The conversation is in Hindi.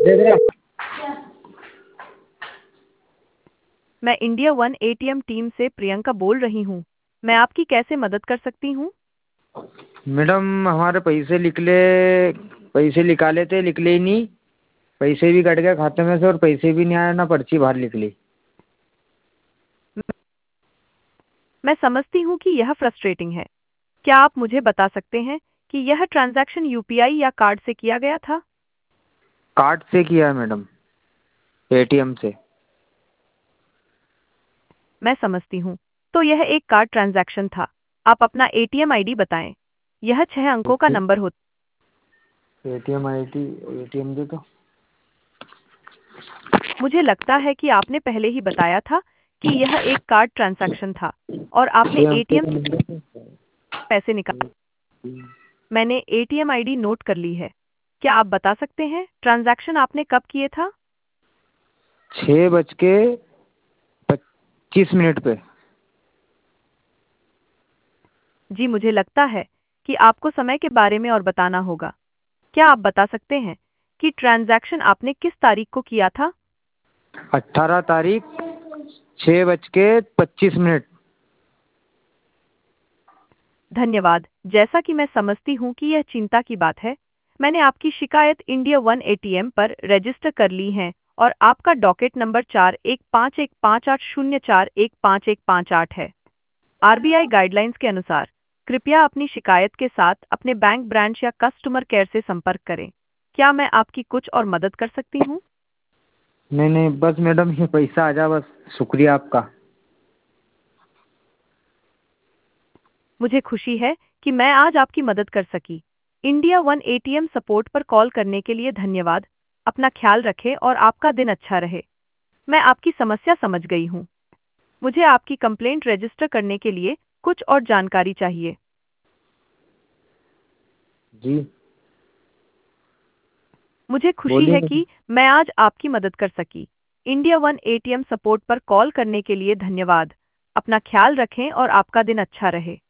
देख रहा। मैं इंडिया वन एटीएम टीम से प्रियंका बोल रही हूँ। मैं आपकी कैसे मदद कर सकती हूँ? मैडम हमारे पैसे निकाले थे, निकले ही नहीं। पैसे भी कट गए खाते में से और पैसे भी नहीं आया, ना पर्ची बाहर निकली। मैं समझती हूँ कि यह फ्रस्ट्रेटिंग है। क्या आप मुझे बता सकते हैं कि यह ट्रांजैक्शन यूपीआई या कार्ड से किया गया था? कार्ड से किया है मैडम, एटीएम से। मैं समझती हूँ। तो यह एक कार्ड ट्रांजैक्शन था। आप अपना एटीएम आईडी बताएं। यह 6 अंकों का नंबर होता एटीएम आईडी, एटीएम दे तो। है। मुझे लगता है कि आपने पहले ही बताया था कि यह एक कार्ड ट्रांजैक्शन था और आपने 6 अंकों एटीएम का से नंबर है। पैसे निकाले। मैंने एटीएम आईडी नोट कर ली है। क्या आप बता सकते हैं ट्रांजैक्शन आपने कब किए था? 6:25 पे। जी, मुझे लगता है कि आपको समय के बारे में और बताना होगा। क्या आप बता सकते हैं कि ट्रांजैक्शन आपने किस तारीख को किया था? 18 तारीख, 6:25। धन्यवाद। जैसा कि मैं समझती हूँ कि यह चिंता की बात है, मैंने आपकी शिकायत इंडिया वन एटीएम पर रजिस्टर कर ली है और आपका डॉकेट नंबर 41515804151558 है। आरबीआई गाइडलाइंस के अनुसार कृपया अपनी शिकायत के साथ अपने बैंक ब्रांच या कस्टमर केयर से संपर्क करें। क्या मैं आपकी कुछ और मदद कर सकती हूँ? नहीं नहीं, बस मैडम ये पैसा आ जा बस। शुक्रिया आपका। मुझे खुशी है कि मैं आज आपकी मदद कर सकी। इंडिया वन एटीएम सपोर्ट पर कॉल करने के लिए धन्यवाद। अपना ख्याल रखें और आपका दिन अच्छा रहे। मैं आपकी समस्या समझ गई हूँ। मुझे आपकी कंप्लेंट रजिस्टर करने के लिए कुछ और जानकारी चाहिए। जी मुझे खुशी बोलिए है मैडम। कि मैं आज आपकी मदद कर सकी। इंडिया वन एटीएम सपोर्ट पर कॉल करने के लिए धन्यवाद। अपना ख्याल रखें और आपका दिन अच्छा रहे।